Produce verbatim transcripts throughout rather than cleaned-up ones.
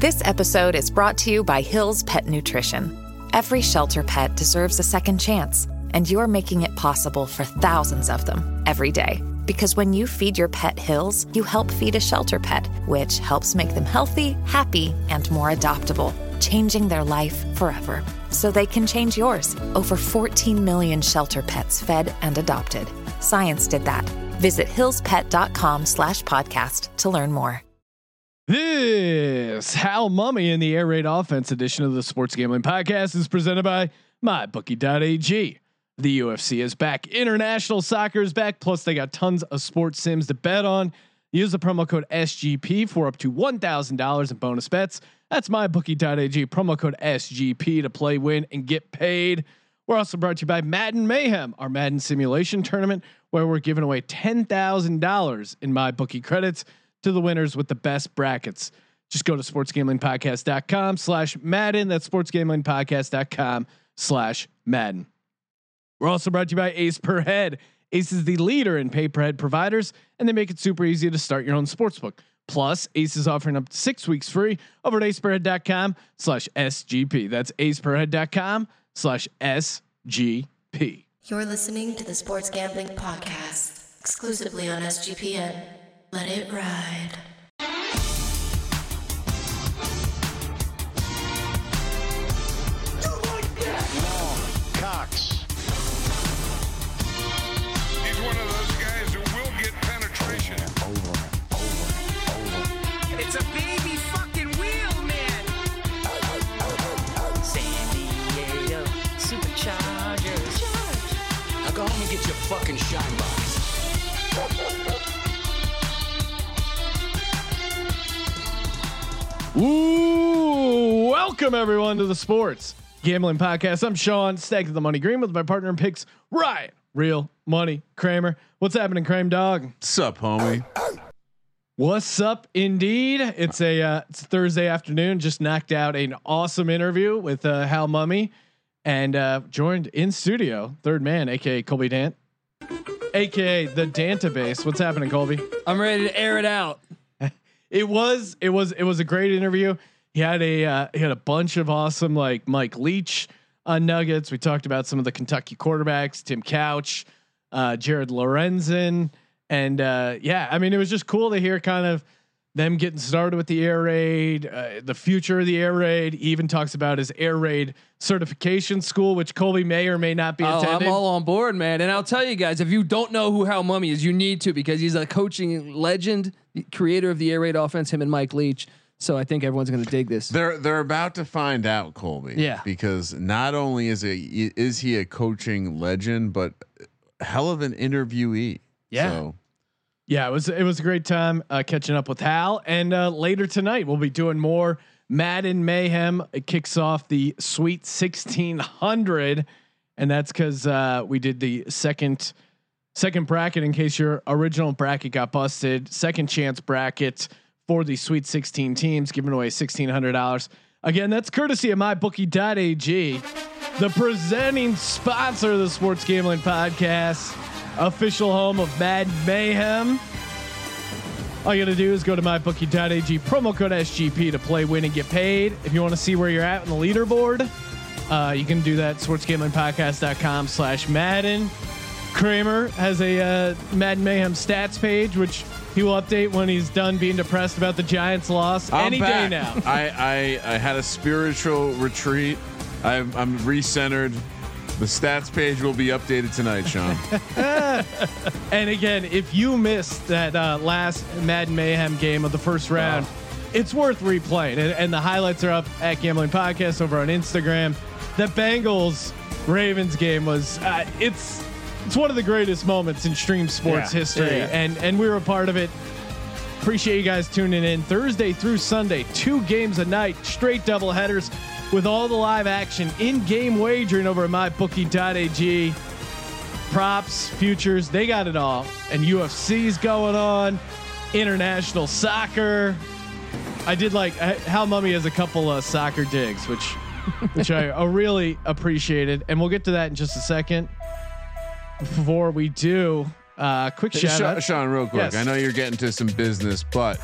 This episode is brought to you by Hill's Pet Nutrition. Every shelter pet deserves a second chance, and you're making it possible for thousands of them every day. Because when you feed your pet Hill's, you help feed a shelter pet, which helps make them healthy, happy, and more adoptable, changing their life forever. So they can change yours. Over fourteen million shelter pets fed and adopted. Science did that. Visit hillspet.com slash podcast to learn more. This Hal Mummy in the Air Raid Offense edition of the Sports Gambling Podcast is presented by my bookie dot a g. The U F C is back. International soccer is back. Plus, they got tons of sports sims to bet on. Use the promo code S G P for up to one thousand dollars in bonus bets. That's my bookie dot a g. Promo code S G P to play, win, and get paid. We're also brought to you by Madden Mayhem, our Madden simulation tournament, where we're giving away ten thousand dollars in my bookie credits to the winners with the best brackets. Just go to sportsgamblingpodcast.com slash Madden. That's sportsgamblingpodcast.com slash Madden. We're also brought to you by Ace Per Head. Ace is the leader in pay per head providers, and they make it super easy to start your own sportsbook. Plus, Ace is offering up to six weeks free over at aceperhead.com slash SGP. That's aceperhead.com slash SGP. You're listening to the Sports Gambling Podcast, exclusively on S G P N. Let it ride. Long Cox. He's one of those guys who will get penetration. Over, over, over. It's a baby fucking wheel, man. San Diego Superchargers. Now go home and get your fucking shine box. Ooh, welcome everyone to the Sports Gambling Podcast. I'm Sean, Stag of the Money Green, with my partner in picks, Ryan, Real Money Kramer. What's happening, Kramer dog? What's up, homie? What's up, indeed? It's a uh, it's Thursday afternoon. Just knocked out an awesome interview with uh, Hal Mummy, and uh, joined in studio, third man, aka Colby Dant, aka the Dantabase. What's happening, Colby? I'm ready to air it out. It was it was it was a great interview. He had a uh, he had a bunch of awesome, like Mike Leach on Nuggets. We talked about some of the Kentucky quarterbacks, Tim Couch, uh, Jared Lorenzen, and uh, yeah, I mean it was just cool to hear kind of them getting started with the air raid, uh, the future of the air raid. He even talks about his air raid certification school, which Colby may or may not be oh, attending. I'm all on board, man. And I'll tell you guys, if you don't know who Hal Mummy is, you need to, because he's a coaching legend, creator of the air raid offense, him and Mike Leach. So I think everyone's going to dig this. They're they're about to find out, Colby. Yeah. Because not only is a is he a coaching legend, but hell of an interviewee. Yeah. So. Yeah, it was it was a great time uh, catching up with Hal, and uh, later tonight we'll be doing more Madden Mayhem. It kicks off the Sweet sixteen hundred, and that's because uh, we did the second second bracket. In case your original bracket got busted, second chance bracket for the Sweet sixteen teams, giving away sixteen hundred dollars. Again, that's courtesy of my bookie dot a g, the presenting sponsor of the Sports Gambling Podcast. Official home of Madden Mayhem. All you gotta do is go to my bookie dot a g, promo code S G P to play, win, and get paid. If you want to see where you're at in the leaderboard, uh, you can do that. sportsgamblingpodcast.com slash Madden. Kramer has a uh, Madden Mayhem stats page, which he will update when he's done being depressed about the Giants' loss. I'm any back. day now. I, I I had a spiritual retreat. I'm I'm recentered. The stats page will be updated tonight, Sean. And again, if you missed that uh, last Madden Mayhem game of the first round, oh. it's worth replaying. And, and the highlights are up at Gambling Podcast over on Instagram. The Bengals Ravens game was uh, it's it's one of the greatest moments in extreme sports yeah. history, yeah, yeah. and and we were a part of it. Appreciate you guys tuning in Thursday through Sunday, two games a night, straight double headers. With all the live action, in-game wagering over at my bookie dot a g, props, futures, they got it all. And U F C's going on, international soccer. I did like Hal Mummy has a couple of soccer digs, which which I, I really appreciated, and we'll get to that in just a second. Before we do, uh, quick shout Sean, out, Sean, real quick. Yes. I know you're getting to some business, but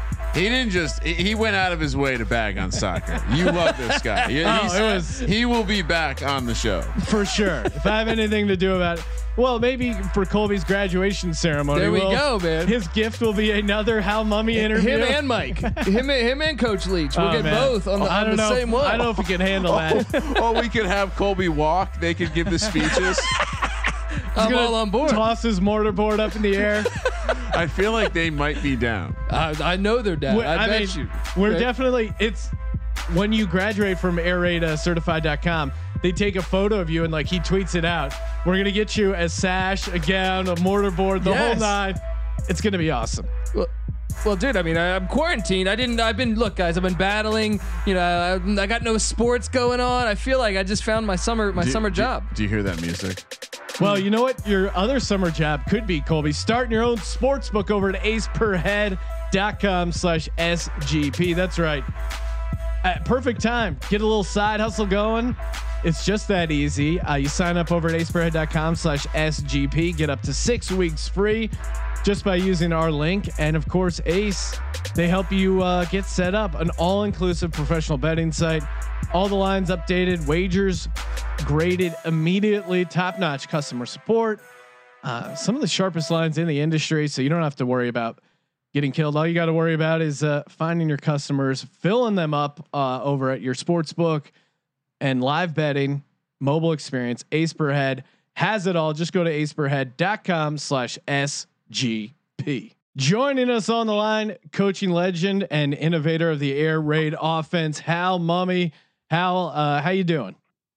He didn't just. He went out of his way to bag on soccer. You love this guy. He, Oh, he's- it was- he will be back on the show. For sure. If I have anything to do about it, well, maybe for Colby's graduation ceremony. There we we'll- go, man. His gift will be another How Mummy interview. Him and Mike. him, and- him and Coach Leach. We'll Oh, get man. both on the, I on don't the know same if, one. I don't know if we can handle that. Oh, we could have Colby walk. They could give the speeches. I'm Gonna all on board. Toss his mortarboard up in the air. I feel like they might be down. I, I know they're down. We're- I, I bet mean, you. We're Right? definitely. It's when you graduate from air raid certified dot com. They take a photo of you and like he tweets it out. We're gonna get you a sash, a gown, a mortarboard, the whole Yes. nine. It's gonna be awesome. Well, well, dude. I mean, I, I'm quarantined. I didn't. I've been. Look, guys. I've been battling. You know, I, I got no sports going on. I feel like I just found my summer. My Do- summer do- job. Do you hear that music? Well, you know what? Your other summer job could be, Colby. Starting your own sports book over at ace per head dot com slash S G P. That's right. At perfect time. Get a little side hustle going. It's just that easy. Uh, you sign up over at ace per head dot com slash S G P. Get up to six weeks free just by using our link. And of course, Ace, they help you uh, get set up. An all-inclusive professional betting site. All the lines updated, wagers graded immediately, top-notch customer support. Uh, some of the sharpest lines in the industry, so you don't have to worry about getting killed. All you got to worry about is uh, finding your customers, filling them up uh, over at your sports book, and live betting, mobile experience. Ace Per Head has it all. Just go to ace per head dot com slash S G P. Joining us on the line, coaching legend and innovator of the air raid offense, Hal Mummy. Hal, uh, how you doing?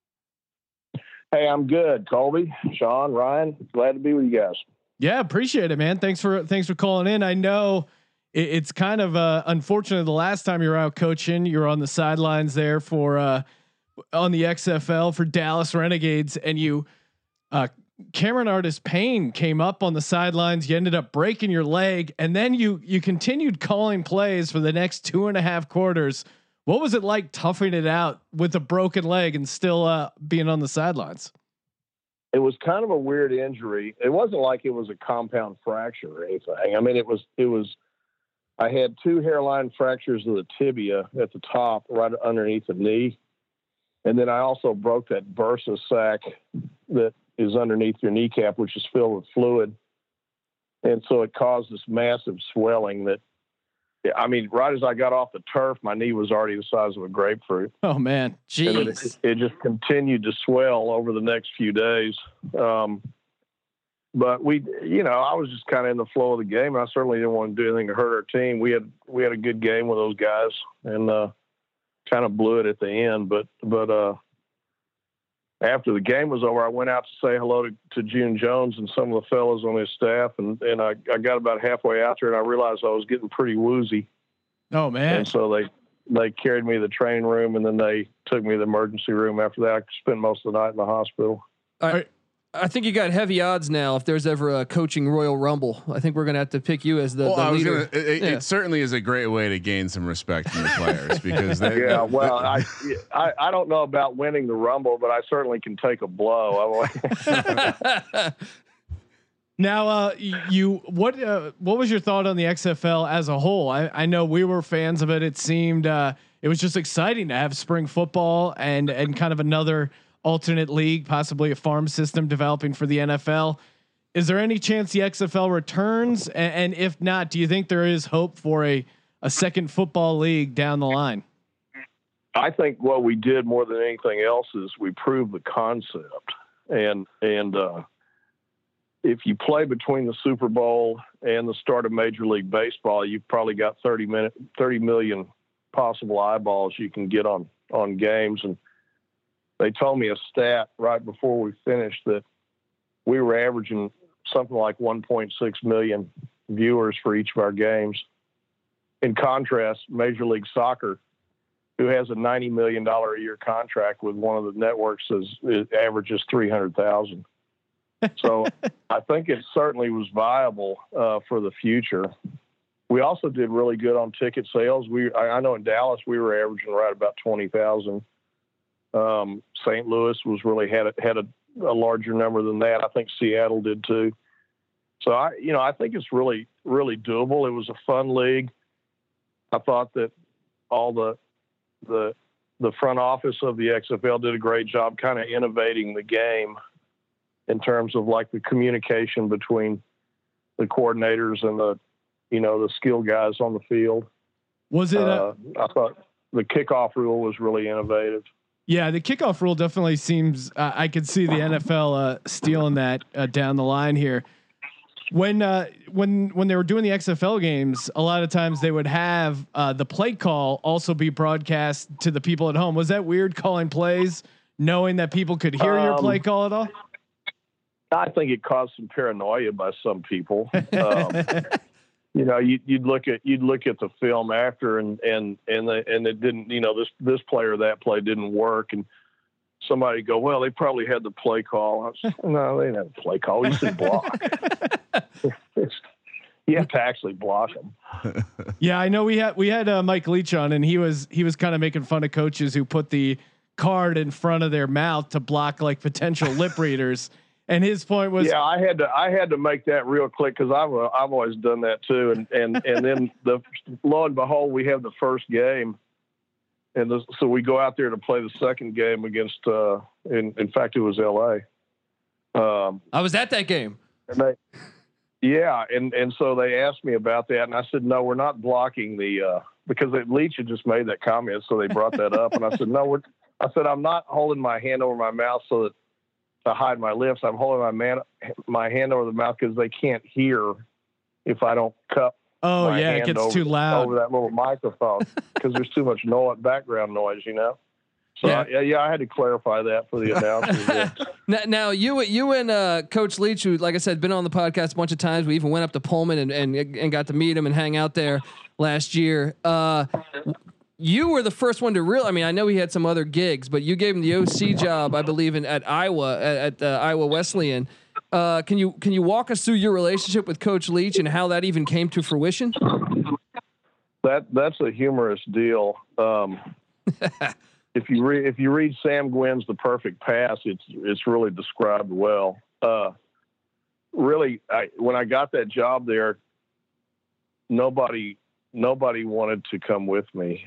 Hey, I'm good. Colby, Sean, Ryan, glad to be with you guys. Yeah, appreciate it, man. Thanks for thanks for calling in. I know it, it's kind of uh, unfortunate. The last time you were out coaching, you were on the sidelines there for uh, on the X F L for Dallas Renegades, and you uh, Cameron Artis Payne came up on the sidelines. You ended up breaking your leg, and then you you continued calling plays for the next two and a half quarters. What was it like toughing it out with a broken leg and still uh, being on the sidelines? It was kind of a weird injury. It wasn't like it was a compound fracture or anything. I mean, it was, it was, I had two hairline fractures of the tibia at the top, right underneath the knee. And then I also broke that bursa sac that is underneath your kneecap, which is filled with fluid. And so it caused this massive swelling that, I mean, right as I got off the turf, my knee was already the size of a grapefruit. Oh man, And then Jeez. it, it just continued to swell over the next few days. Um, but we, you know, I was just kind of in the flow of the game. I certainly didn't want to do anything to hurt our team. We had we had a good game with those guys, and uh, kind of blew it at the end. But but uh, after the game was over, I went out to say hello to, to June Jones and some of the fellows on his staff, and and I, I got about halfway out there, and I realized I was getting pretty woozy. oh man. And so they, they carried me to the training room, and then they took me to the emergency room. After that, I spent most of the night in the hospital. I, I think you got heavy odds now. If there's ever a coaching Royal Rumble, I think we're gonna have to pick you as the, Well, the I was leader. gonna. It, it- Yeah. it certainly is a great way to gain some respect from your players because they, Yeah, well, I, I I don't know about winning the Rumble, but I certainly can take a blow. I- Now, uh, y- you what uh, what was your thought on the X F L as a whole? I, I know we were fans of it. It seemed uh, it was just exciting to have spring football and and kind of another alternate league, possibly a farm system developing for the N F L. Is there any chance the X F L returns? And, and if not, do you think there is hope for a a second football league down the line? I think what we did more than anything else is we proved the concept, and and uh, if you play between the Super Bowl and the start of Major League Baseball, you've probably got thirty minute, thirty million possible eyeballs you can get on on games. And they told me a stat right before we finished that we were averaging something like one point six million viewers for each of our games. In contrast, Major League Soccer, who has a ninety million dollars a year contract with one of the networks, is it averages three hundred thousand. So I think it certainly was viable uh, for the future. We also did really good on ticket sales. We, I, I know in Dallas, we were averaging right about twenty thousand. Um, Saint Louis was really had a, had a, a larger number than that. I think Seattle did too. So I, you know, I think it's really, really doable. It was a fun league. I thought that all the the the front office of the X F L did a great job kind of innovating the game in terms of like the communication between the coordinators and the, you know, the skill guys on the field. Was it? Uh, I thought the kickoff rule was really innovative. Yeah, the kickoff rule definitely seems. Uh, I could see the N F L uh, stealing that uh, down the line here. When uh, when when they were doing the X F L games, a lot of times they would have uh, the play call also be broadcast to the people at home. Was that weird calling plays, knowing that people could hear um, your play call at all? I think it caused some paranoia by some people. Um, you know, you, you'd look at you'd look at the film after, and and and the, and it didn't. You know, this this play or that play didn't work, and somebody go, well, they probably had the play call. I was, no, they didn't have the play call. We should block. You have to actually block them. Yeah, I know we had we had uh, Mike Leach on, and he was he was kind of making fun of coaches who put the card in front of their mouth to block like potential lip readers. And his point was, yeah, I had to, I had to make that real quick. Cause I've, uh, I've always done that too. And, and, and then the, lo and behold, we have the first game. And the, so we go out there to play the second game against, uh, in, in fact, it was L A. Um, I was at that game. And they, yeah. And, and so they asked me about that. And I said, no, we're not blocking the, uh, because they, Leach had just made that comment. So they brought that up. And I said, no, we're, I said, I'm not holding my hand over my mouth so that, to hide my lips. I'm holding my man, my hand over the mouth because they can't hear if I don't cup. Oh my yeah, hand it gets over, too loud over that little microphone because there's too much noise, background noise, you know. So yeah, I, yeah, yeah, I had to clarify that for the announcers. Yeah. now, now you, you and uh, Coach Leach, who, like I said, been on the podcast a bunch of times. We even went up to Pullman and and, and got to meet him and hang out there last year. Uh, You were the first one to real. I mean, I know he had some other gigs, but you gave him the O C job, I believe, in at Iowa at, at uh, Iowa Wesleyan. Uh, can you can you walk us through your relationship with Coach Leach and how that even came to fruition? That that's a humorous deal. Um, if you read if you read Sam Gwynn's The Perfect Pass, it's it's really described well. Uh, really, I, when I got that job there, nobody nobody wanted to come with me.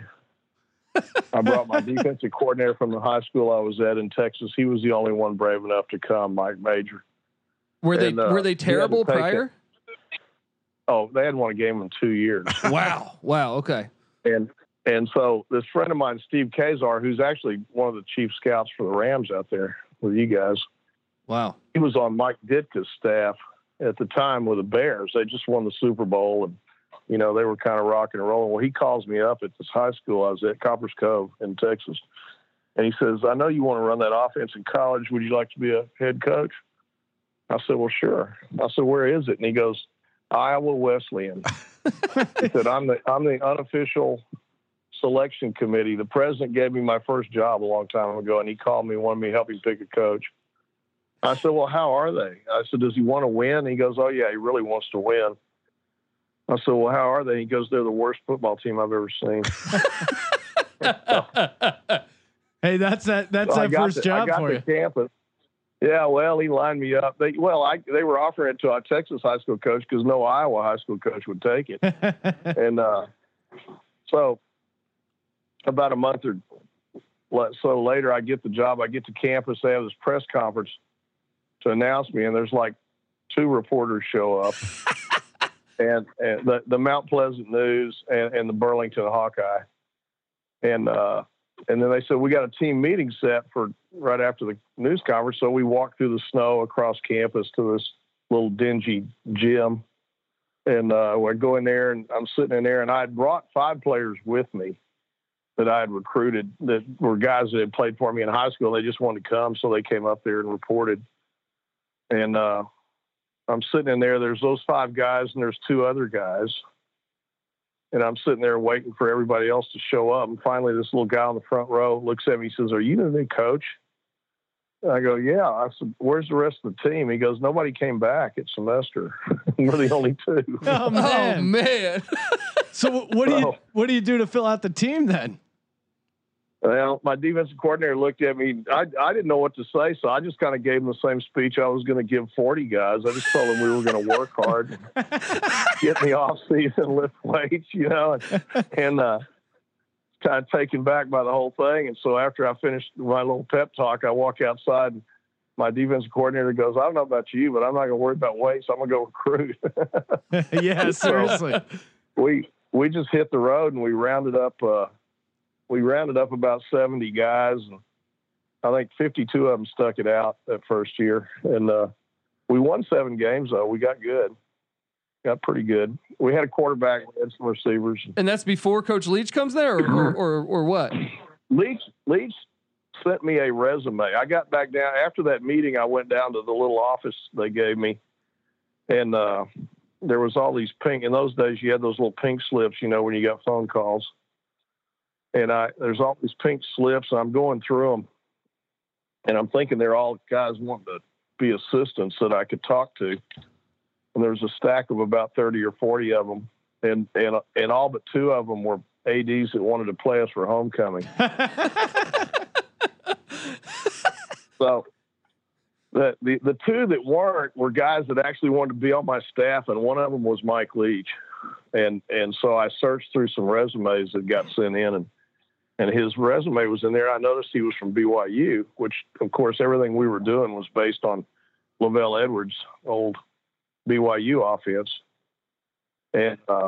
I brought my defensive coordinator from the high school I was at in Texas. He was the only one brave enough to come, Mike Major. Were they and, uh, were they terrible prior? It. Oh, they hadn't won a game in two years. Wow. Wow. Okay. And and so this friend of mine, Steve Kazar, who's actually one of the chief scouts for the Rams out there with you guys. Wow. He was on Mike Ditka's staff at the time with the Bears. They just won the Super Bowl, and you know, they were kind of rocking and rolling. Well, he calls me up at this high school I was at, Coppers Cove in Texas. And he says, I know you want to run that offense in college. Would you like to be a head coach? I said, well, sure. I said, where is it? And he goes, Iowa Wesleyan. He said, I'm the, I'm the unofficial selection committee. The president gave me my first job a long time ago, and he called me and wanted me to help him pick a coach. I said, well, how are they? I said, does he want to win? And he goes, oh, yeah, he really wants to win. I said, well, how are they? He goes, they're the worst football team I've ever seen. Hey, that's that. That's so that first to, job I got for to you. Campus. Yeah, well, he lined me up. They, well, I, they were offering it to our Texas high school coach because no Iowa high school coach would take it. and uh, so about a month or so later, I get the job. I get to campus. They have this press conference to announce me, and there's like two reporters show up. And, and the, the Mount Pleasant News and, and the Burlington Hawkeye. And, uh, and then they said, we got a team meeting set for right after the news conference. So we walked through the snow across campus to this little dingy gym. And, uh, we go in there, and I'm sitting in there, and I had brought five players with me that I had recruited that were guys that had played for me in high school. They just wanted to come. So they came up there and reported. And, uh, I'm sitting in there, there's those five guys and there's two other guys. And I'm sitting there waiting for everybody else to show up. And finally, this little guy on the front row looks at me, he says, are you the new coach? And I go, yeah. I said, where's the rest of the team? He goes, nobody came back at semester. We're the only two. Oh man. Oh, man. So what do you, what do you do to fill out the team then? Well, my defensive coordinator looked at me. I, I didn't know what to say, so I just kind of gave him the same speech I was going to give forty guys. I just told them we were going to work hard, and get in the off season, lift weights, you know, and, and uh, kind of taken back by the whole thing. And so after I finished my little pep talk, I walk outside, and my defensive coordinator goes, "I don't know about you, but I'm not going to worry about weights. I'm going to go recruit." Yeah, seriously. So we we just hit the road, and we rounded up. Uh, We rounded up about seventy guys, and I think fifty-two of them stuck it out that first year. And uh, we won seven games, though. We got good, got pretty good. We had a quarterback, we had some receivers. And that's before Coach Leach comes there, or or, or, or what? Leach Leach sent me a resume. I got back down after that meeting. I went down to the little office they gave me, and uh, there was all these pink. In those days, you had those little pink slips, you know, when you got phone calls. And I, there's all these pink slips, and I'm going through them, and I'm thinking they're all guys wanting to be assistants that I could talk to. And there's a stack of about thirty or forty of them, and and and all but two of them were A Ds that wanted to play us for homecoming. So the, the the two that weren't were guys that actually wanted to be on my staff, and one of them was Mike Leach. And and so I searched through some resumes that got sent in, and and his resume was in there. I noticed he was from B Y U, which, of course, everything we were doing was based on Lavelle Edwards' old B Y U offense. And uh,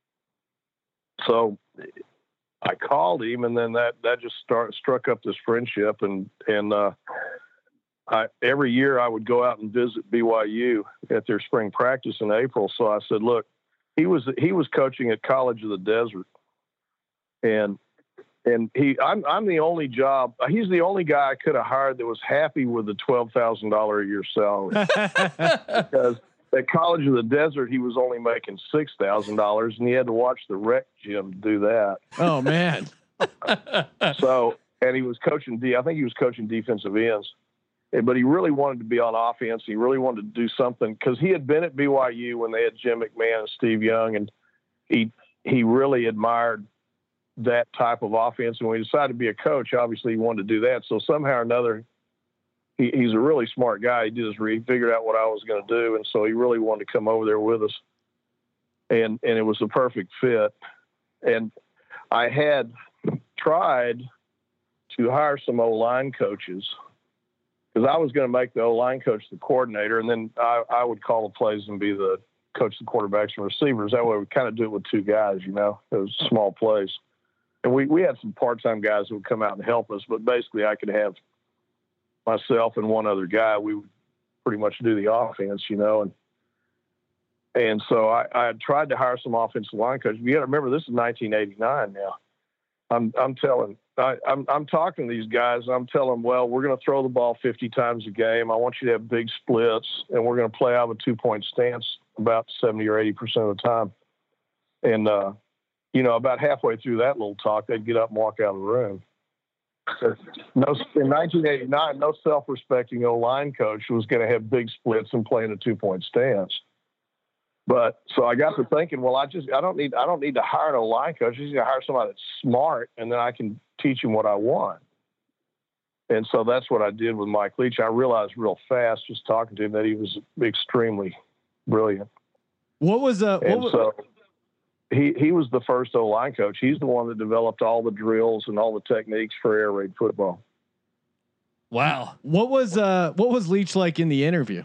so I called him, and then that, that just start, struck up this friendship. And, and uh, I, every year I would go out and visit B Y U at their spring practice in April. So I said, look, he was he was coaching at College of the Desert, and and he I'm I'm the only job he's the only guy I could have hired that was happy with the twelve thousand dollar a year salary, because at College of the Desert he was only making six thousand dollars, and he had to watch the rec gym do that. Oh man! So and he was coaching D I think he was coaching defensive ends. But he really wanted to be on offense. He really wanted to do something, because he had been at B Y U when they had Jim McMahon and Steve Young, and he he really admired that type of offense. And when he decided to be a coach, obviously he wanted to do that. So somehow or another, he, he's a really smart guy. He did his read, figured out what I was going to do, and so he really wanted to come over there with us. And and it was a perfect fit. And I had tried to hire some O-line coaches, because I was going to make the O-line coach the coordinator, and then I, I would call the plays and be the coach of the quarterbacks and receivers. That way we kind of do it with two guys, you know, it was small plays. And we, we had some part-time guys that would come out and help us, but basically I could have myself and one other guy. We would pretty much do the offense, you know, and and so I, I had tried to hire some offensive line coaches. You got to remember, this is nineteen eighty-nine now. I'm I'm telling I, I'm I'm talking to these guys, and I'm telling them, well, we're going to throw the ball fifty times a game. I want you to have big splits, and we're going to play out of a two point stance about seventy or eighty percent of the time. And uh, you know, about halfway through that little talk, they'd get up and walk out of the room. So, no, in nineteen eighty-nine, no self-respecting O-line coach was going to have big splits and play in a two point stance. But so I got to thinking, well, I just I don't need I don't need to hire an O-line coach. I just need to hire somebody that's smart, and then I can teach him what I want. And so that's what I did with Mike Leach. I realized real fast, just talking to him, that he was extremely brilliant. What was uh? What and was, so he he was the first O-line coach. He's the one that developed all the drills and all the techniques for air raid football. Wow. What was uh? What was Leach like in the interview?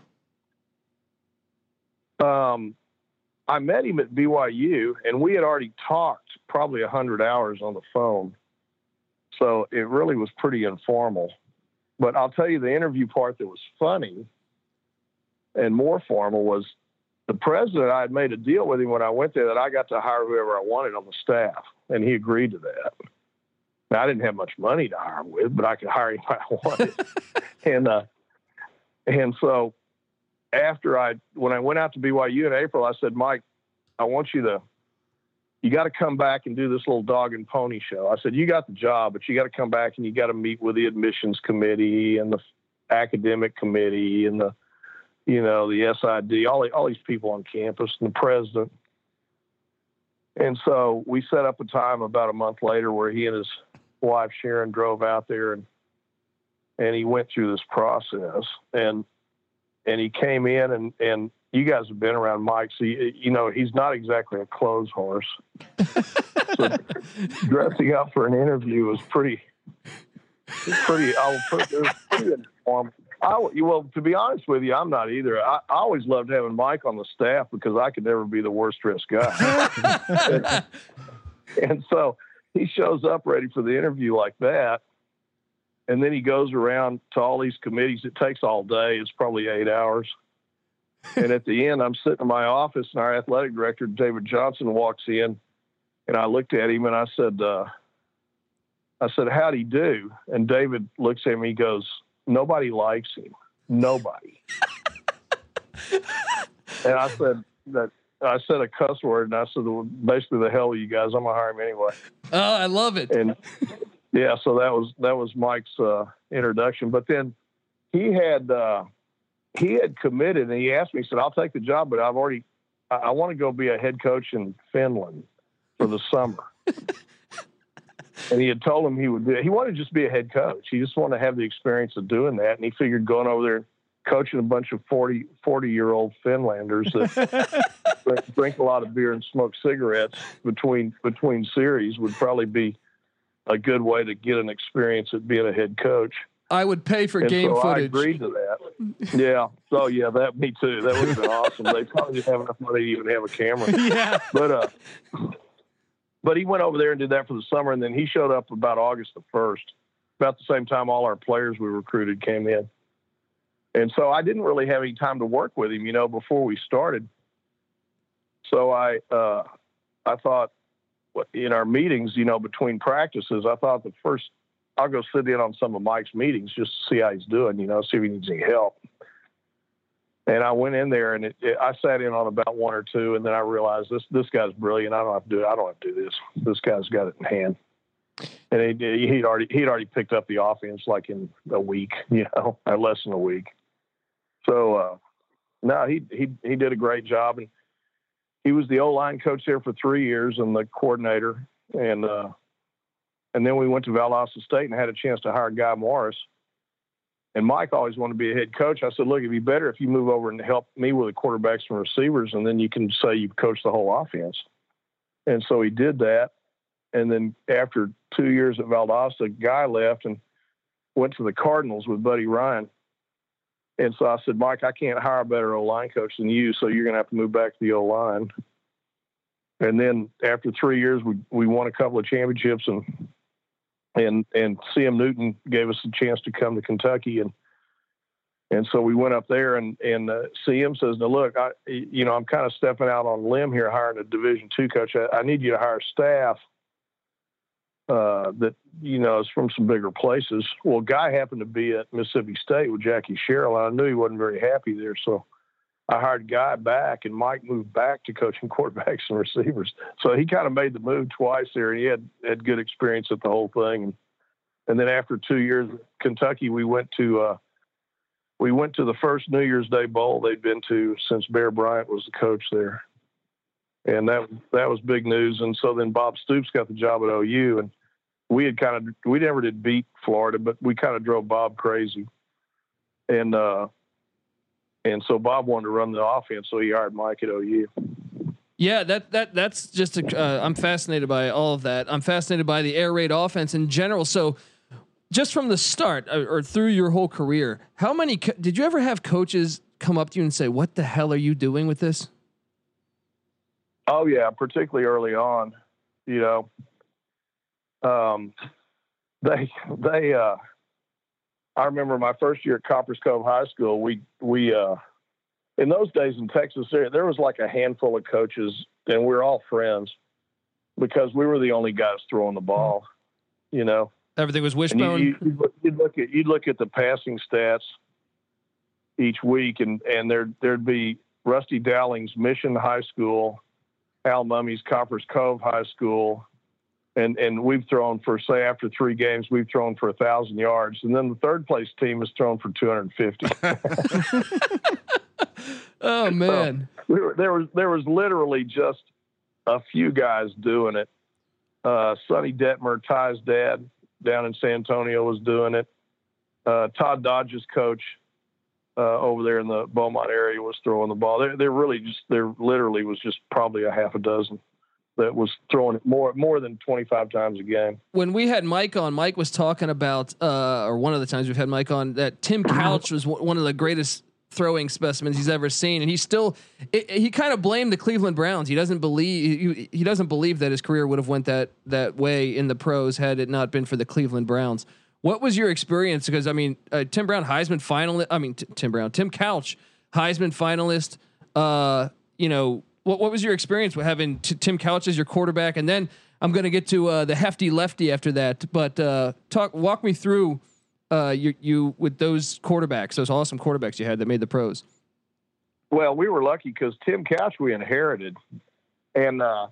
Um. I met him at B Y U, and we had already talked probably a hundred hours on the phone. So it really was pretty informal. But I'll tell you, the interview part that was funny and more formal was the president. I had made a deal with him when I went there that I got to hire whoever I wanted on the staff, and he agreed to that. Now, I didn't have much money to hire him with, but I could hire him if I wanted. and, uh, and so, After I, when I went out to B Y U in April, I said, Mike, I want you to, you got to come back and do this little dog and pony show. I said, you got the job, but you got to come back and you got to meet with the admissions committee and the academic committee and the, you know, the S I D, all, all these people on campus and the president. And so we set up a time about a month later where he and his wife Sharon drove out there, and and he went through this process, and and he came in, and and you guys have been around Mike, so you, you know he's not exactly a clothes horse. So dressing up for an interview was pretty, pretty. I will put it was pretty informal. I, well, to be honest with you, I'm not either. I, I always loved having Mike on the staff because I could never be the worst dressed guy. and, and so he shows up ready for the interview like that. And then he goes around to all these committees. It takes all day. It's probably eight hours. And at the end, I'm sitting in my office, and our athletic director, David Johnson, walks in. And I looked at him and I said, uh, I said, how'd he do? And David looks at me, he goes, nobody likes him. Nobody. And I said that I said a cuss word, and I said, well, basically, the hell with you guys. I'm gonna hire him anyway. Oh, I love it. And yeah, so that was that was Mike's uh, introduction. But then he had uh, he had committed, and he asked me. He said, "I'll take the job, but I've already I, I want to go be a head coach in Finland for the summer." And he had told him he would do it. He wanted to just be a head coach. He just wanted to have the experience of doing that. And he figured going over there, coaching a bunch of forty, forty year old Finlanders that drink, drink a lot of beer and smoke cigarettes between, between series would probably be a good way to get an experience at being a head coach. I would pay for and game so footage. I agreed to that. Yeah. So yeah, that me too. That would have been awesome. They probably didn't have enough money to even have a camera. Yeah. But, uh, But he went over there and did that for the summer, and then he showed up about August the first, about the same time all our players we recruited came in. And so I didn't really have any time to work with him, you know, before we started. So I, uh, I thought in our meetings, you know, between practices, I thought the first, I'll go sit in on some of Mike's meetings just to see how he's doing, you know, see if he needs any help. And I went in there, and it, it, I sat in on about one or two, and then I realized this this guy's brilliant. I don't have to do it. I don't have to do this. This guy's got it in hand. And he, he'd already he'd already picked up the offense like in a week, you know, or less than a week. So uh, no, he he he did a great job, and he was the O-line coach there for three years and the coordinator, and uh, and then we went to Valdosta State and had a chance to hire Guy Morris. And Mike always wanted to be a head coach. I said, look, it'd be better if you move over and help me with the quarterbacks and receivers, and then you can say you've coached the whole offense. And so he did that. And then after two years at Valdosta, Guy left and went to the Cardinals with Buddy Ryan. And so I said, Mike, I can't hire a better O-line coach than you, so you're going to have to move back to the O-line. And then after three years, we we won a couple of championships, and And and C M Newton gave us a chance to come to Kentucky, and and so we went up there, and and uh, C M says, "Now look, I you know I'm kind of stepping out on a limb here, hiring a Division two coach. I, I need you to hire staff uh, that you know is from some bigger places." Well, Guy happened to be at Mississippi State with Jackie Sherrill, and I knew he wasn't very happy there, so I hired Guy back, and Mike moved back to coaching quarterbacks and receivers. So he kind of made the move twice there, and he had, had good experience at the whole thing. And, and then after two years at Kentucky, we went to uh, we went to the first New Year's Day Bowl they'd been to since Bear Bryant was the coach there, and that that was big news. And so then Bob Stoops got the job at O U, and we had kind of we never did beat Florida, but we kind of drove Bob crazy, and. uh And so Bob wanted to run the offense, so he hired Mike at O U. Yeah, that that that's just a. Uh, I'm fascinated by all of that. I'm fascinated by the air raid offense in general. So, just from the start or, or through your whole career, how many co- did you ever have coaches come up to you and say, "What the hell are you doing with this?" Oh yeah, particularly early on. You know, um, they they. Uh, I remember my first year at Copperas Cove High School. We we uh, in those days in Texas, there there was like a handful of coaches, and we were all friends because we were the only guys throwing the ball. You know, everything was and wishbone. you, you, you'd look at you'd look at the passing stats each week, and and there there'd be Rusty Dowling's Mission High School, Al Mummy's Copperas Cove High School. And and we've thrown for, say, after three games, we've thrown for a thousand yards, and then the third place team has thrown for two hundred and fifty. Oh man, so we were, there was there was literally just a few guys doing it. Uh, Sonny Detmer, Ty's dad, down in San Antonio was doing it. Uh, Todd Dodge's coach uh, over there in the Beaumont area was throwing the ball. There, there really just there literally was just probably a half a dozen that was throwing it more more than twenty-five times a game. When we had Mike on, Mike was talking about, uh, or one of the times we've had Mike on, that Tim Couch was w- one of the greatest throwing specimens he's ever seen, and he still it, he kind of blamed the Cleveland Browns. He doesn't believe he, he doesn't believe that his career would have went that that way in the pros had it not been for the Cleveland Browns. What was your experience? Because I mean, uh, Tim Brown Heisman finalist. I mean, t- Tim Brown, Tim Couch Heisman finalist. Uh, you know, what what was your experience with having t- Tim Couch as your quarterback? And then I'm going to get to uh, the hefty lefty after that. But uh, talk walk me through. Uh, you you with those quarterbacks, those awesome quarterbacks you had that made the pros. Well, we were lucky because Tim Couch we inherited, and uh,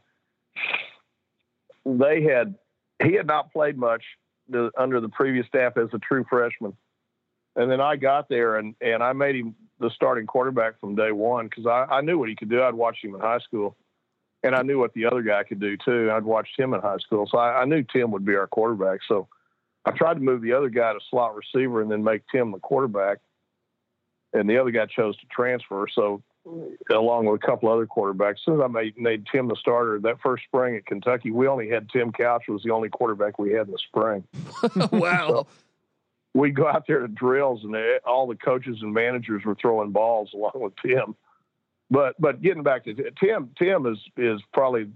they had he had not played much the, under the previous staff as a true freshman, and then I got there and and I made him the starting quarterback from day one because I, I knew what he could do. I'd watched him in high school, and I knew what the other guy could do too. I'd watched him in high school, so I, I knew Tim would be our quarterback. So I tried to move the other guy to slot receiver and then make Tim the quarterback. And the other guy chose to transfer. So along with a couple other quarterbacks, as soon as I made, made Tim the starter that first spring at Kentucky, we only had Tim Couch was the only quarterback we had in the spring. Wow. So we'd go out there to drills and they, all the coaches and managers were throwing balls along with Tim. But, but getting back to Tim, Tim is, is probably,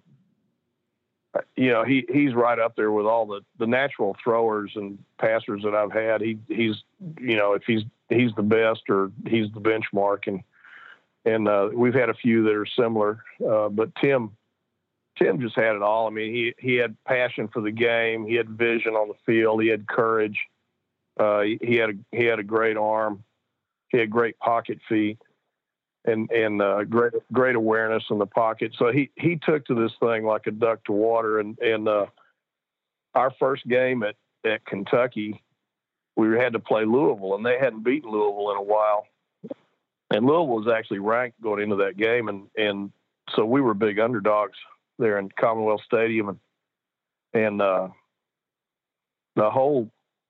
you know, he, he's right up there with all the, the natural throwers and passers that I've had. He, he's, you know, if he's, he's the best or he's the benchmark. And, and, uh, we've had a few that are similar. Uh, but Tim, Tim just had it all. I mean, he, he had passion for the game. He had vision on the field. He had courage. Uh, he, he had a, he had a great arm. He had great pocket feet. And and uh, great great awareness in the pocket. So he he took to this thing like a duck to water. And and uh, our first game at, at Kentucky, we had to play Louisville, and they hadn't beaten Louisville in a while. And Louisville was actually ranked going into that game, and and so we were big underdogs there in Commonwealth Stadium, and and uh, the whole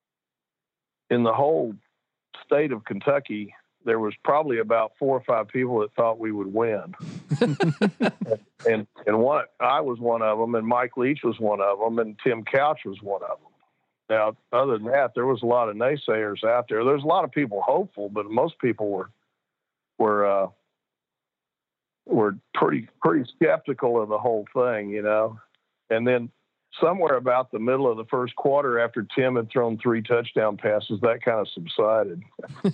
in the whole state of Kentucky, there was probably about four or five people that thought we would win. and, and one, I was one of them, and Mike Leach was one of them, and Tim Couch was one of them. Now, other than that, there was a lot of naysayers out there. There's a lot of people hopeful, but most people were, were, uh, were pretty, pretty skeptical of the whole thing, you know? And then somewhere about the middle of the first quarter, after Tim had thrown three touchdown passes, that kind of subsided.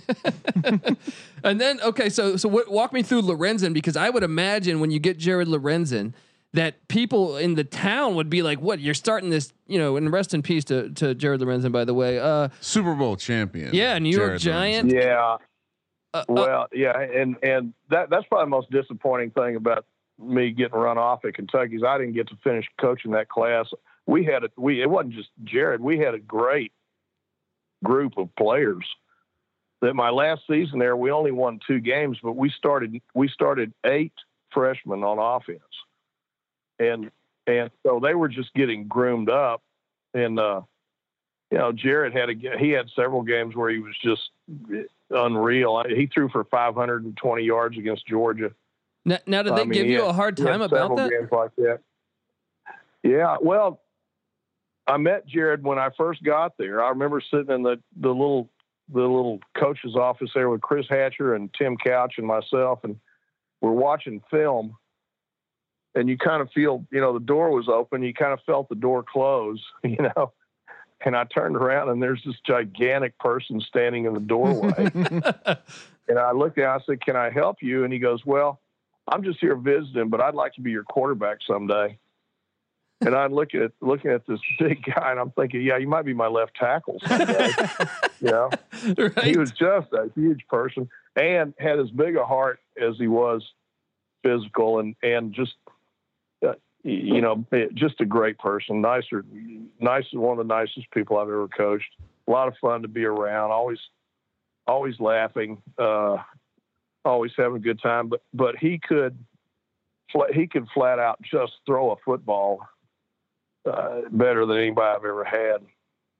And then, okay, so so what, walk me through Lorenzen, because I would imagine when you get Jared Lorenzen, that people in the town would be like, "What? You're starting this?" You know, and rest in peace to to Jared Lorenzen, by the way. Uh, Super Bowl champion. Yeah, New York Jared Giant. Lorenzen. Yeah. Uh, well, yeah, and and that that's probably the most disappointing thing about me getting run off at Kentucky is I didn't get to finish coaching that class. We had a we it wasn't just Jared. We had a great group of players. That my last season there, we only won two games, but we started we started eight freshmen on offense, and and so they were just getting groomed up. And uh, you know, Jared had a he had several games where he was just unreal. He threw for five hundred twenty yards against Georgia. Now, now did they I mean, give you had, a hard time about that? Games like that? Yeah, well, I met Jared when I first got there. I remember sitting in the, the little the little coach's office there with Chris Hatcher and Tim Couch and myself, and we're watching film. And you kind of feel, you know, the door was open. You kind of felt the door close, you know. And I turned around, and there's this gigantic person standing in the doorway. And I looked at him, I said, "Can I help you?" And he goes, "Well, I'm just here visiting, but I'd like to be your quarterback someday." And I'm looking at looking at this big guy, and I'm thinking, yeah, you might be my left tackle someday. You know, Right. he was just a huge person and had as big a heart as he was physical, and and just uh, you know, just a great person. Nicer, nice, one of the nicest people I've ever coached. A lot of fun to be around. Always, always laughing. Uh, always having a good time. But but he could he could flat out just throw a football. Uh, better than anybody I've ever had.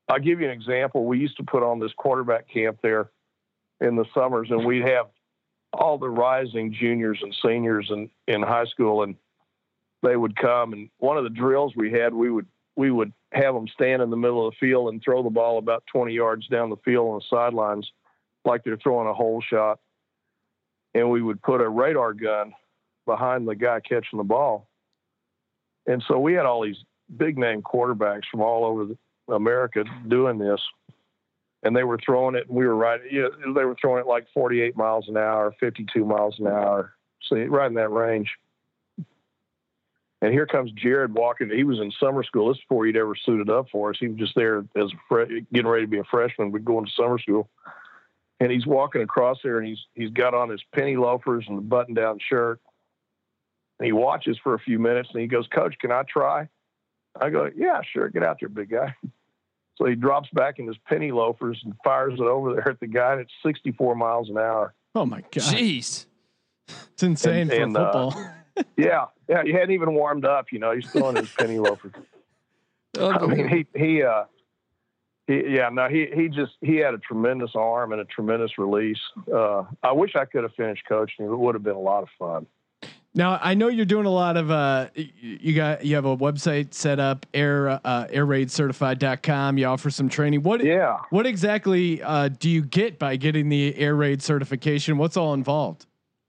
I'll give you an example. We used to put on this quarterback camp there in the summers, and we'd have all the rising juniors and seniors in, in high school, and they would come. And one of the drills we had, we would we would have them stand in the middle of the field and throw the ball about twenty yards down the field on the sidelines like they're throwing a hole shot. And we would put a radar gun behind the guy catching the ball. And so we had all these big name quarterbacks from all over the, America doing this. And they were throwing it, and we were right. You know, they were throwing it like forty-eight miles an hour, fifty-two miles an hour, so right in that range. And here comes Jared walking. He was in summer school. This is before he'd ever suited up for us. He was just there as a fre- getting ready to be a freshman. We'd go into summer school, and he's walking across there, and he's he's got on his penny loafers and a button-down shirt. And he watches for a few minutes, and he goes, "Coach, can I try?" I go, "Yeah, sure. Get out there, big guy." So he drops back in his penny loafers and fires it over there at the guy, and it's sixty-four miles an hour. Oh my God. Jeez. It's insane And- for and, football. Uh, yeah. Yeah. He hadn't even warmed up, you know, he's still in his penny loafers. I mean, he, he, uh, he, yeah, no, he, he just, he had a tremendous arm and a tremendous release. Uh, I wish I could have finished coaching. It would have been a lot of fun. Now I know you're doing a lot of uh you got you have a website set up, air uh air raid certified dot com. You offer some training. What yeah. what exactly uh do you get by getting the Air Raid certification? What's all involved?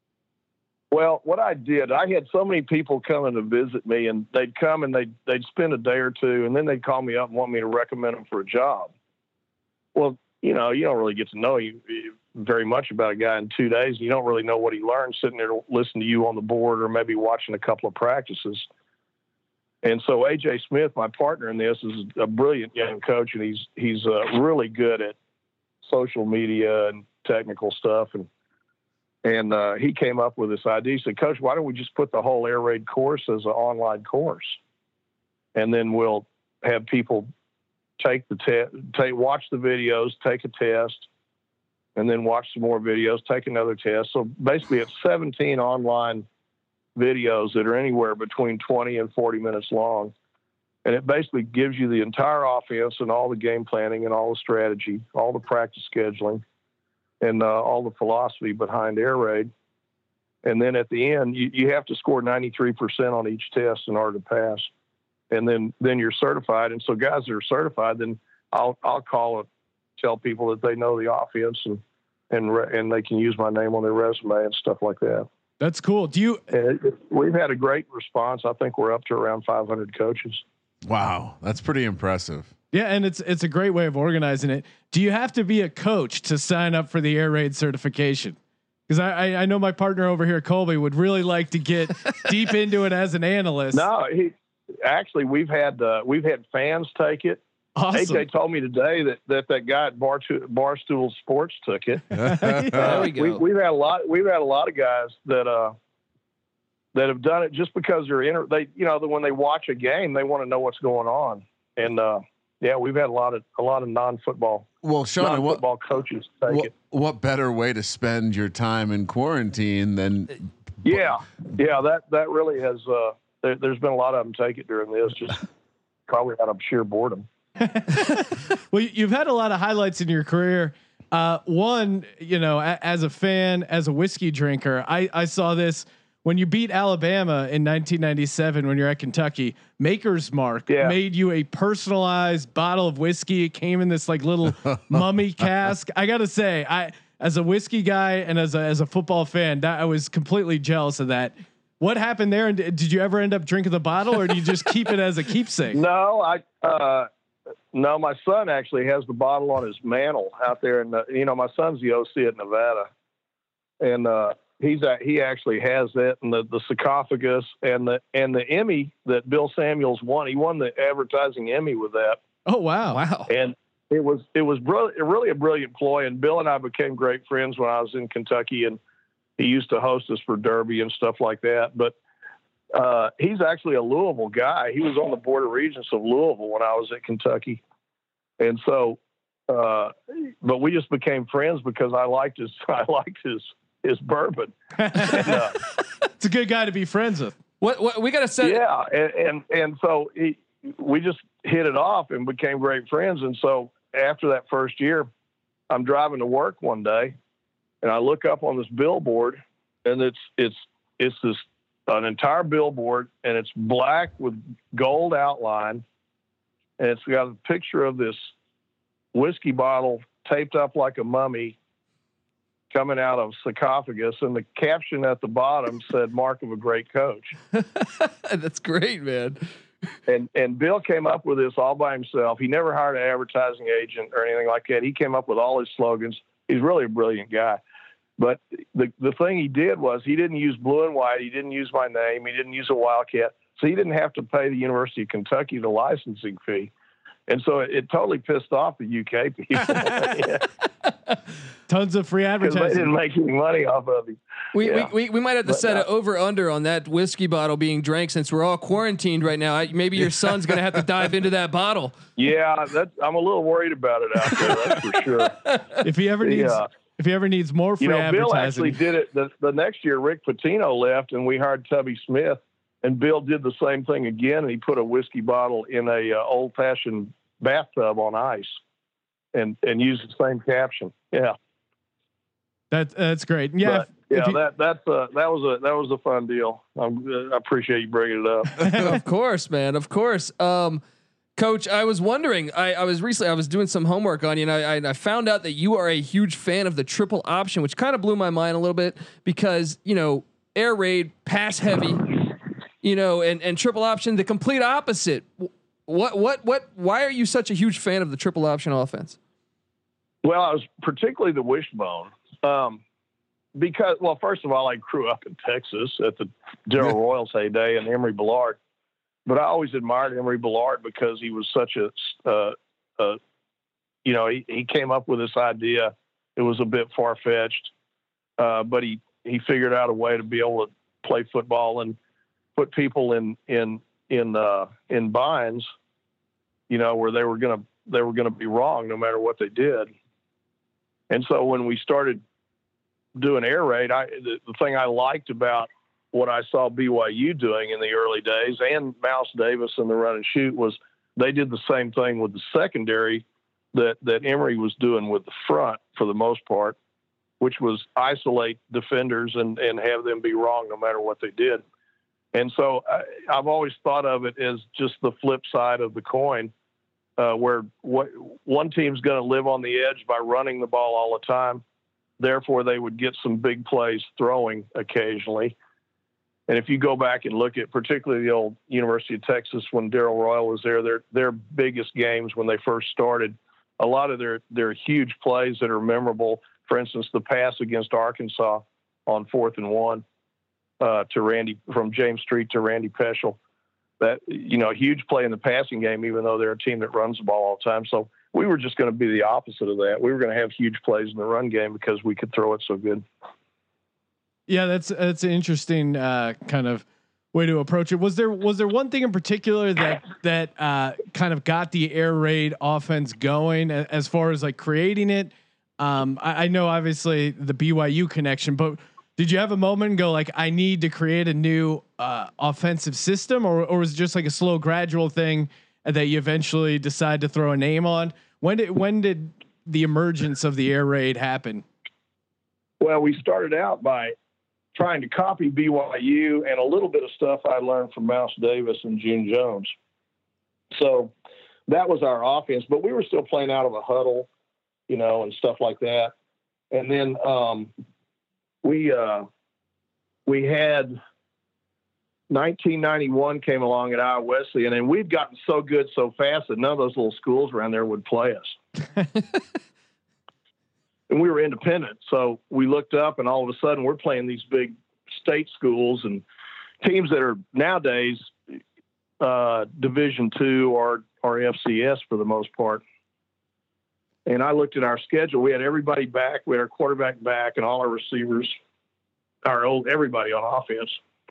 Well, what I did, I had so many people coming to visit me, and they'd come and they'd they'd spend a day or two, and then they'd call me up and want me to recommend them for a job. Well, you know, you don't really get to know you very much about a guy in two days. You don't really know what he learned sitting there to listen to you on the board or maybe watching a couple of practices. And so A J Smith, my partner in this, is a brilliant young coach, and he's he's uh, really good at social media and technical stuff. And and uh, he came up with this idea. He said, "Coach, why don't we just put the whole Air Raid course as an online course, and then we'll have people take the test, take watch the videos, take a test." And then watch some more videos, take another test. So basically it's seventeen online videos that are anywhere between twenty and forty minutes long. And it basically gives you the entire offense and all the game planning and all the strategy, all the practice scheduling, and uh, all the philosophy behind Air Raid. And then at the end, you, you have to score ninety-three percent on each test in order to pass. And then, then you're certified. And so guys that are certified, then I'll, I'll call it, tell people that they know the offense, and and re- and they can use my name on their resume and stuff like that. That's cool. Do you? And it, we've had a great response. I think we're up to around five hundred coaches. Wow, that's pretty impressive. Yeah, and it's it's a great way of organizing it. Do you have to be a coach to sign up for the Air Raid certification? Because I, I I know my partner over here, Colby, would really like to get deep into it as an analyst. No, he actually we've had uh, we've had fans take it. Awesome. A J told me today that that, that guy at Bar Barstool Sports took it. There uh, we go. we, we've had a lot. We've had a lot of guys that uh, that have done it just because they're in. They you know that when they watch a game, they want to know what's going on. And uh, yeah, we've had a lot of a lot of non-football. Well, Sean, non-football what, coaches take what, it. what better way to spend your time in quarantine than? Yeah, yeah. That that really has. Uh, there, there's been a lot of them take it during this, just probably out of sheer boredom. Well, you've had a lot of highlights in your career. Uh, one, you know, a, as a fan, as a whiskey drinker, I, I saw this when you beat Alabama in nineteen ninety-seven when you're at Kentucky. Maker's Mark Yeah. made you a personalized bottle of whiskey. It came in this like little mummy cask. I gotta say, I as a whiskey guy and as a as a football fan, that I was completely jealous of that. What happened there? And did you ever end up drinking the bottle, or do you just keep it as a keepsake? No, I. Uh, No, my son actually has the bottle on his mantle out there, and you know my son's the O C at Nevada, and uh, he's a, he actually has that, and the, the sarcophagus and the and the Emmy that Bill Samuels won. He won the advertising Emmy with that. Oh wow, Wow. And it was it was brilliant, really a brilliant ploy. And Bill and I became great friends when I was in Kentucky, and he used to host us for Derby and stuff like that. But Uh, he's actually a Louisville guy. He was on the Board of Regents of Louisville when I was at Kentucky. And so, uh, but we just became friends because I liked his, I liked his, his bourbon. And, uh, it's a good guy to be friends with. What what we got to set? yeah. And, and, and so he, we just hit it off and became great friends. And so after that first year, I'm driving to work one day, and I look up on this billboard, and it's it's it's this an entire billboard, and it's black with gold outline, and it's got a picture of this whiskey bottle taped up like a mummy coming out of sarcophagus, and the caption at the bottom said, "Mark of a great coach." That's great, man. And and Bill came up with this all by himself. He never hired an advertising agent or anything like that. He came up with all his slogans. He's really a brilliant guy. But the the thing he did was he didn't use blue and white. He didn't use my name. He didn't use a Wildcat. So he didn't have to pay the University of Kentucky the licensing fee. And so it, it totally pissed off the U K people. Yeah. Tons of free advertising. They didn't make any money off of it. We, Yeah. we, we we might have to But, set uh, it over under on that whiskey bottle being drank since we're all quarantined right now. I, maybe your son's gonna have to dive into that bottle. Yeah, that's, I'm a little worried about it out there. That's for sure. If he ever needs, Yeah. if he ever needs more free You know, Bill advertising, actually did it the, the next year. Rick Pitino left, and we hired Tubby Smith, and Bill did the same thing again. And he put a whiskey bottle in a uh, old fashioned bathtub on ice, and and used the same caption. Yeah, that that's great. Yeah, But, if- yeah, if you- that that's uh, that was a that was a fun deal. I'm, uh, I appreciate you bringing it up. Of course, man. Of course. Um, Coach, I was wondering. I, I was recently. I was doing some homework on you, and I, I, I found out that you are a huge fan of the triple option, which kind of blew my mind a little bit because you know air raid, pass heavy, you know, and and triple option, the complete opposite. What what what? Why are you such a huge fan of the triple option offense? Well, I was particularly the wishbone. Um, because, well, first of all, I grew up in Texas at the Darrell Royals heyday and Emory Bellard. But I always admired Emory Bellard because he was such a, uh, uh, you know, he, he came up with this idea. It was a bit far-fetched, uh, but he, he figured out a way to be able to play football and put people in in in uh, in binds, you know, where they were gonna they were gonna be wrong no matter what they did. And so when we started doing air raid, I the, the thing I liked about what I saw B Y U doing in the early days and Mouse Davis and the run and shoot was they did the same thing with the secondary that, that Emory was doing with the front for the most part, which was isolate defenders and, and have them be wrong no matter what they did. And so I, I've always thought of it as just the flip side of the coin, uh, where what, one team's going to live on the edge by running the ball all the time. Therefore, they would get some big plays throwing occasionally. And if you go back and look at particularly the old University of Texas when Darrell Royal was there, their their biggest games when they first started, a lot of their their huge plays that are memorable. For instance, the pass against Arkansas on fourth and one uh, to Randy from James Street to Randy Peschel. That, you know, a huge play in the passing game, even though they're a team that runs the ball all the time. So we were just going to be the opposite of that. We were going to have huge plays in the run game because we could throw it so good. Yeah, that's that's an interesting uh, kind of way to approach it. Was there was there one thing in particular that that uh, kind of got the air raid offense going as far as like creating it? Um, I, I know obviously the B Y U connection, but did you have a moment and go like, I need to create a new uh, offensive system, or or was it just like a slow, gradual thing that you eventually decide to throw a name on? When did when did the emergence of the air raid happen? Well, we started out by trying to copy B Y U and a little bit of stuff I learned from Mouse Davis and June Jones. So that was our offense, but we were still playing out of a huddle, you know, and stuff like that. And then um, we uh, we had nineteen ninety-one came along at Iowa Wesleyan, and we'd gotten so good so fast that none of those little schools around there would play us. And we were independent. So we looked up and all of a sudden we're playing these big state schools and teams that are nowadays uh, Division two or, or F C S for the most part. And I looked at our schedule. We had everybody back. We had our quarterback back and all our receivers, our old, everybody on offense.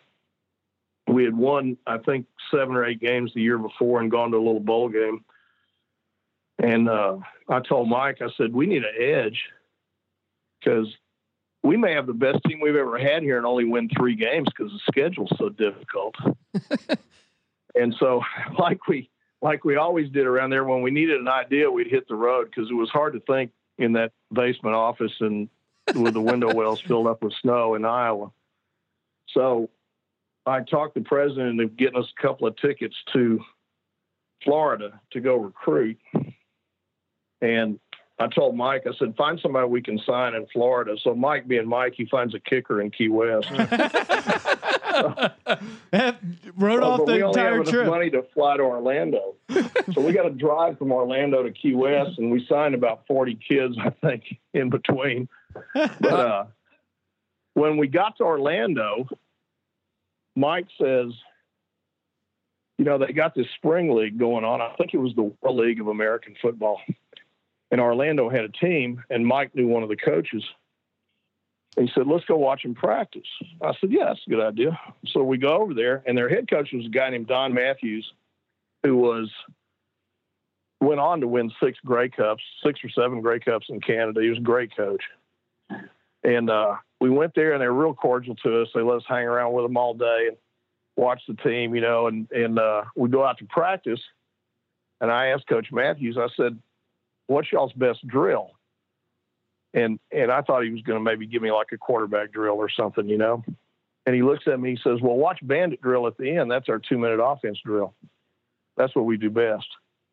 We had won, I think, seven or eight games the year before and gone to a little bowl game. And uh, I told Mike, I said, we need an edge, because we may have the best team we've ever had here and only win three games because the schedule's so difficult. And so, like we like we always did around there, when we needed an idea, we'd hit the road because it was hard to think in that basement office and with the window wells filled up with snow in Iowa. So I talked the president into getting us a couple of tickets to Florida to go recruit. And I told Mike, I said, find somebody we can sign in Florida. So Mike, being Mike, he finds a kicker in Key West. Wrote oh, off the we only entire have enough trip. money to fly to Orlando. So we got to drive from Orlando to Key West, and we signed about forty kids, I think, in between. But uh, when we got to Orlando, Mike says, you know, they got this spring league going on. I think it was the World League of American Football. And Orlando had a team, and Mike knew one of the coaches. And he said, let's go watch them practice. I said, yeah, that's a good idea. So we go over there, and their head coach was a guy named Don Matthews, who was went on to win six Grey Cups, six or seven Grey Cups in Canada. He was a great coach. And uh, we went there, and they were real cordial to us. They let us hang around with them all day and watch the team, you know, and, and uh, we go out to practice. And I asked Coach Matthews, I said, what's y'all's best drill? And and I thought he was going to maybe give me like a quarterback drill or something, you know. And he looks at me, he says, well, watch bandit drill at the end. That's our two-minute offense drill. That's what we do best.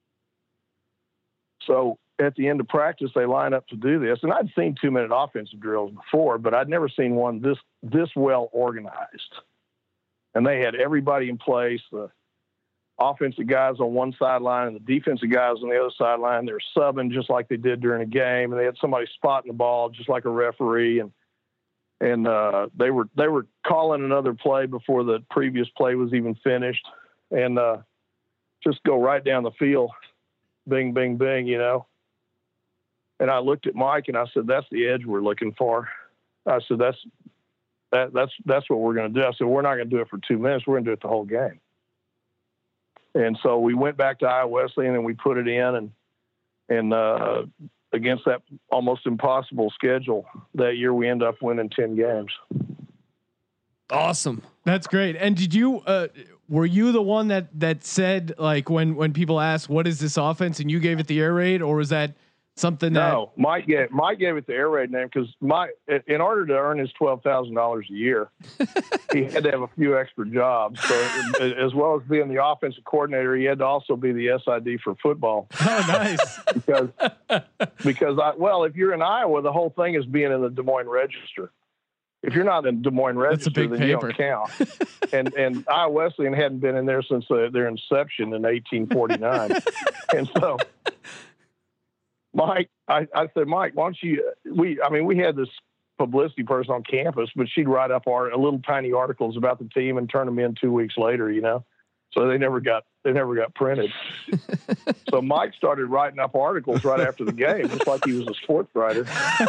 So at the end of practice, they line up to do this. And I'd seen two-minute offensive drills before, but I'd never seen one this this well organized. And they had everybody in place, the offensive guys on one sideline and the defensive guys on the other sideline. They're subbing just like they did during a game, and they had somebody spotting the ball just like a referee. And and uh, they were they were calling another play before the previous play was even finished, and uh, just go right down the field, bing, bing, bing, you know. And I looked at Mike and I said, "That's the edge we're looking for." I said, "That's that that's that's what we're going to do." I said, "We're not going to do it for two minutes. We're going to do it the whole game." And so we went back to Iowa Wesleyan and we put it in, and and uh, against that almost impossible schedule that year, we end up winning ten games. Awesome. That's great. And did you uh, were you the one that that said, like, when when people ask what is this offense and you gave it the air raid, or was that something that No, Mike gave Mike gave it the air raid name because Mike, in order to earn his twelve thousand dollars a year, he had to have a few extra jobs. So as well as being the offensive coordinator, he had to also be the S I D for football. Oh, nice. because because I, well, if you're in Iowa, the whole thing is being in the Des Moines Register. If you're not in Des Moines Register, big then paper. you don't count. and and Iowa Wesleyan hadn't been in there since uh, their inception in eighteen forty-nine, and so. Mike, I, I said, Mike, why don't you, we, I mean, we had this publicity person on campus, but she'd write up our little tiny articles about the team and turn them in two weeks later, you know? So they never got, they never got printed. So Mike started writing up articles right after the game, just like he was a sports writer.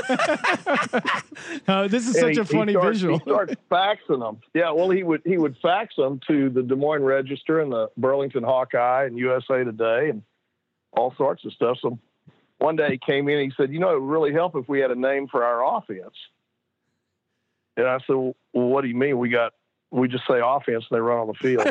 Oh, this is And such he, a funny he started, visual. He started faxing them. Yeah. Well, he would, he would fax them to the Des Moines Register and the Burlington Hawkeye and U S A Today and all sorts of stuff. So one day he came in and he said, you know, it would really help if we had a name for our offense. And I said, well, what do you mean? We got, we just say offense and they run on the field.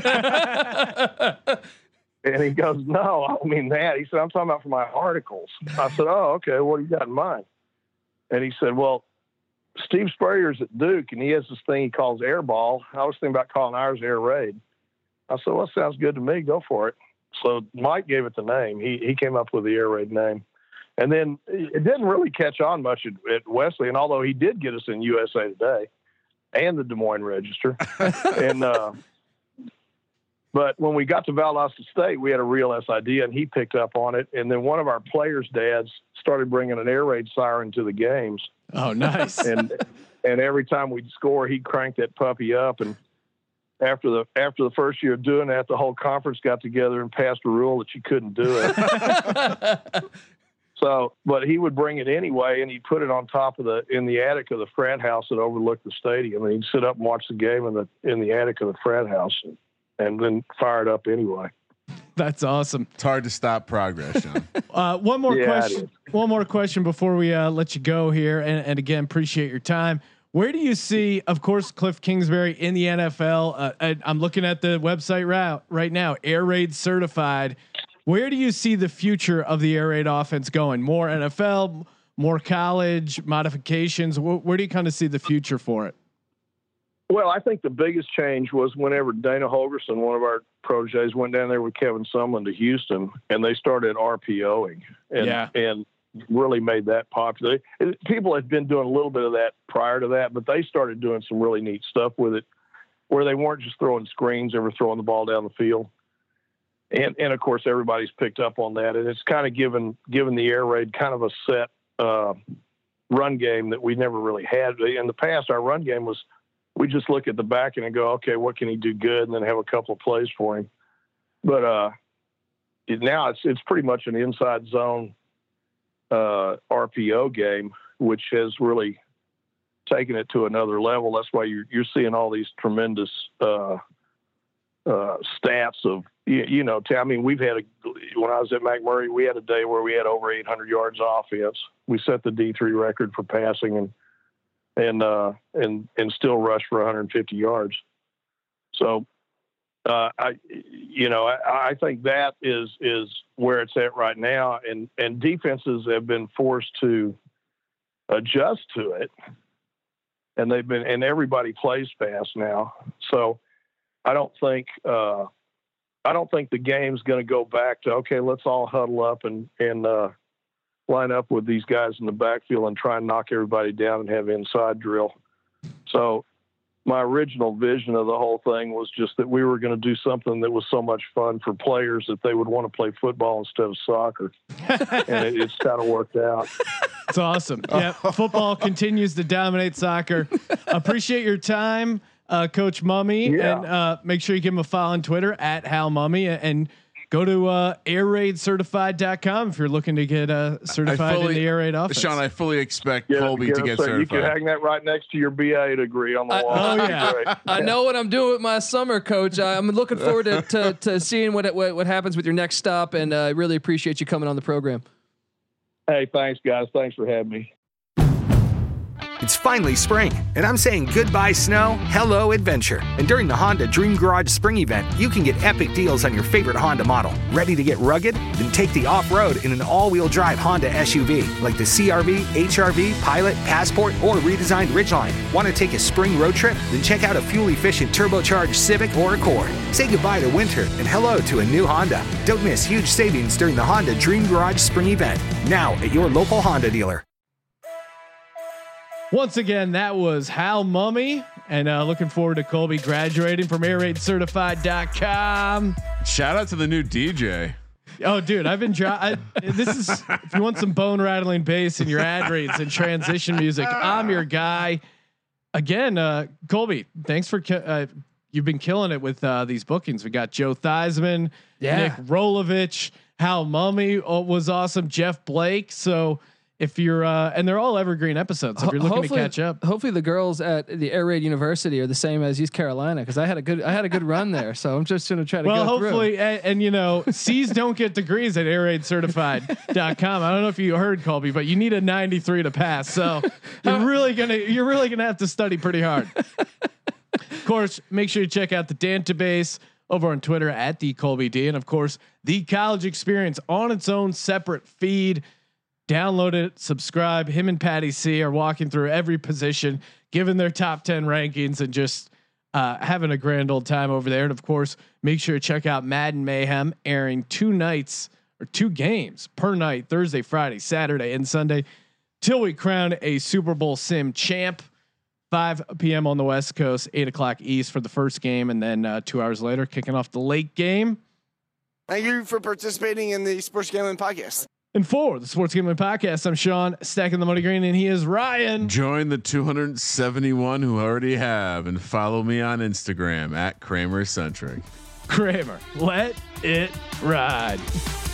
And he goes, no, I don't mean that. He said, I'm talking about for my articles. I said, oh, okay. What do you got in mind? And he said, well, Steve Spurrier's at Duke and he has this thing he calls air ball. I was thinking about calling ours air raid. I said, well, that sounds good to me. Go for it. So Mike gave it the name. He, he came up with the air raid name. And then it didn't really catch on much at, at Wesleyan, although he did get us in U S A Today and the Des Moines Register. and uh, But when we got to Valdosta State, we had a real S I D, and he picked up on it. And then one of our players' dads started bringing an air raid siren to the games. Oh, nice. and and every time we'd score, he'd crank that puppy up. And after the after the first year of doing that, the whole conference got together and passed a rule that you couldn't do it. So, but he would bring it anyway, and he'd put it on top of the in the attic of the frat house that overlooked the stadium, and he'd sit up and watch the game in the in the attic of the frat house, and, and then fire it up anyway. That's awesome. It's hard to stop progress, Sean. uh, one more Yeah, question. One more question before we uh, let you go here, and, and again, appreciate your time. Where do you see, of course, Cliff Kingsbury in the N F L? Uh, I, I'm looking at the website right right now, air raid certified. Where do you see the future of the air raid offense going? More N F L, more college modifications. Where, where do you kind of see the future for it? Well, I think the biggest change was whenever Dana Holgerson, one of our proteges, went down there with Kevin Sumlin to Houston, and they started RPOing and, yeah. and really made that popular. It, people had been doing a little bit of that prior to that, but they started doing some really neat stuff with it, where they weren't just throwing screens, they were throwing the ball down the field. And, and of course, everybody's picked up on that, and it's kind of given given the air raid kind of a set uh, run game that we never really had. In the past, our run game was, we just look at the back and go, okay, what can he do good? And then have a couple of plays for him. But uh, it, now it's it's pretty much an inside zone uh, R P O game, which has really taken it to another level. That's why you're, you're seeing all these tremendous uh, uh, stats of, you, you know, I mean, we've had, a, when I was at McMurray, we had a day where we had over eight hundred yards of offense. We set the D three record for passing and, and, uh, and, and still rush for one hundred fifty yards. So, uh, I, you know, I, I think that is, is where it's at right now. And, and defenses have been forced to adjust to it, and they've been, and everybody plays fast now. So I don't think, uh, I don't think the game's going to go back to, okay, let's all huddle up and, and, uh, line up with these guys in the backfield and try and knock everybody down and have inside drill. So my original vision of the whole thing was just that we were going to do something that was so much fun for players that they would want to play football instead of soccer. And it, it's kind of worked out. It's awesome. Yeah. Football continues to dominate soccer. Appreciate your time, uh, Coach Mummy, Yeah. and uh, make sure you give him a follow on Twitter at Hal Mummy, and go to uh, air raid certified dot com if you're looking to get uh, certified fully, in the air raid offense. Sean, I fully expect Yeah, Colby to get so certified. You can hang that right next to your B A degree on the I- wall. Oh, That'd be yeah. great. I know what I'm doing with my summer, Coach. I, I'm looking forward to, to, to seeing what, what what happens with your next stop, and I uh, really appreciate you coming on the program. Hey, thanks, guys. Thanks for having me. It's finally spring, and I'm saying goodbye snow, hello adventure. And during the Honda Dream Garage Spring Event, you can get epic deals on your favorite Honda model. Ready to get rugged? Then take the off-road in an all-wheel drive Honda S U V like the C R V, H R V, Pilot, Passport, or redesigned Ridgeline. Want to take a spring road trip? Then check out a fuel-efficient turbocharged Civic or Accord. Say goodbye to winter and hello to a new Honda. Don't miss huge savings during the Honda Dream Garage Spring Event. Now at your local Honda dealer. Once again, that was Hal Mummy, and uh, looking forward to Colby graduating from air raid certified dot com. Shout out to the new D J. Oh, dude, I've been dry. This is, if you want some bone rattling bass in your ad reads and transition music, I'm your guy. Again, uh, Colby, thanks for, ki- uh, you've been killing it with uh, these bookings. We got Joe Theismann, Yeah. Nick Rolovich, Hal Mummy uh, was awesome, Jeff Blake. So if you're, uh, and they're all evergreen episodes. So if you're looking to catch up, hopefully the girls at the Air Raid University are the same as East Carolina, because I had a good I had a good run there. So I'm just gonna try to well, go hopefully, and, and you know, C's don't get degrees at air raid certified dot com. I don't know if you heard, Colby, but you need a ninety-three to pass. So you're really gonna you're really gonna have to study pretty hard. Of course, make sure you check out the Dantabase over on Twitter at the Colby D, and of course, the College Experience on its own separate feed. Download it, subscribe. Him and Patty C are walking through every position, giving their top ten rankings, and just uh, having a grand old time over there. And of course, make sure to check out Madden Mayhem, airing two nights or two games per night, Thursday, Friday, Saturday, and Sunday, till we crown a Super Bowl sim champ. five p.m. on the West Coast, eight o'clock East for the first game, and then uh, two hours later, kicking off the late game. Thank you for participating in the Sports Gambling Podcast. And for the Sports Gambling Podcast, I'm Sean, stacking the money green, and he is Ryan. Join the two hundred seventy-one who already have, and follow me on Instagram at Kramer Centric. Kramer, let it ride.